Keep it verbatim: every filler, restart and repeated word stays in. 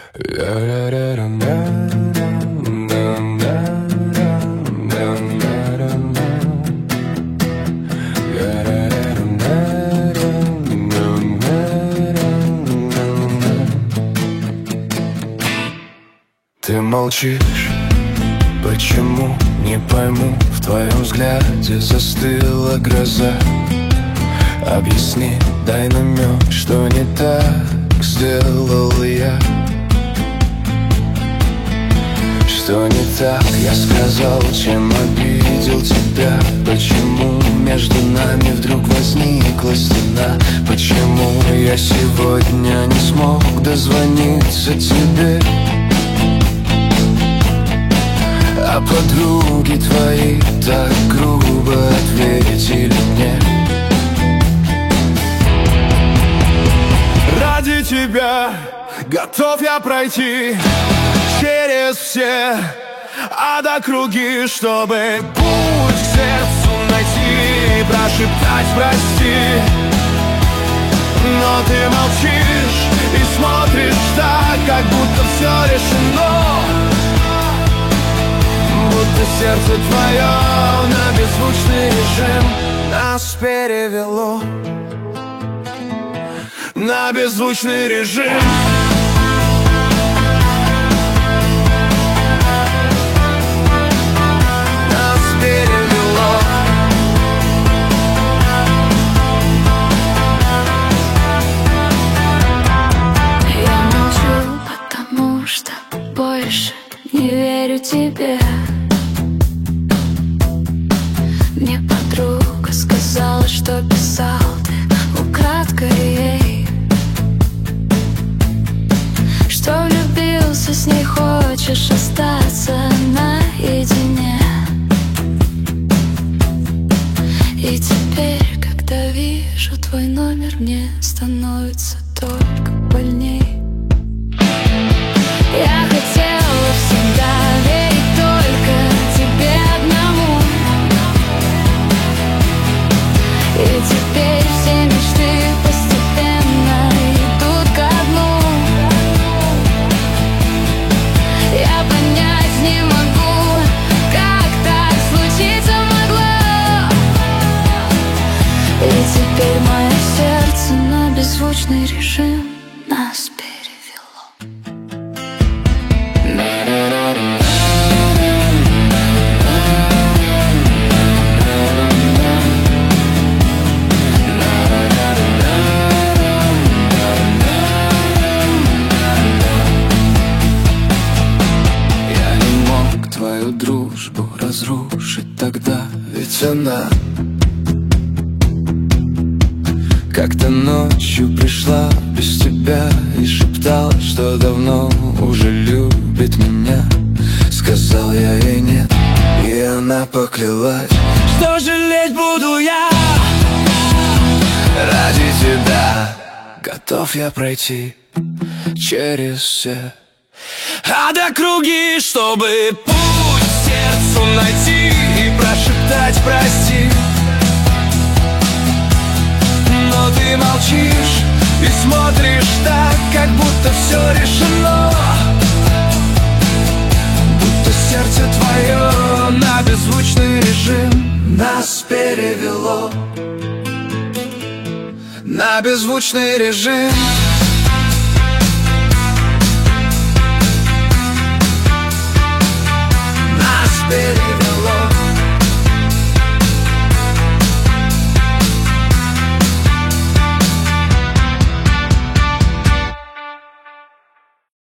Ты молчишь, почему, не пойму. В твоем взгляде застыла гроза. Объясни, дай намек, что не так сделал я. Что не так я сказал, чем обидел тебя? Почему между нами вдруг возникла стена? Почему я сегодня не смог дозвониться тебе? А подруги твои так грубо ответили мне. Ради тебя готов я пройти через все ада круги, чтобы путь к сердцу найти, прошептать прости. Но ты молчишь и смотришь так, как будто все решено, будто сердце твое на беззвучный режим нас перевело на беззвучный режим. Нас перевело. Я молчу, потому что больше не верю тебе. Мне подруга сказала, что писал ты украдкой ей, что влюбился с ней, хочешь остаться наедине. И теперь, когда вижу твой номер, мне становится только больней. Я хотела всегда верить только тебе одному, и теперь все мечты постепенно идут ко дну. Я понять не могу, как так случиться могло. И теперь мое сердце на беззвучный режим нас перевело. Я не мог твою дружбу разрушить тогда, ведь она как-то ночью пришла без тебя и шептала, что давно уже любит меня. Сказал я ей нет, и она поклялась, что жалеть буду я. Ради тебя готов я пройти через все ада круги, чтобы путь к сердцу найти и прошептать прости. Но ты молчишь и смотришь так, как будто все решено, будто сердце твое на беззвучный режим нас перевело на беззвучный режим.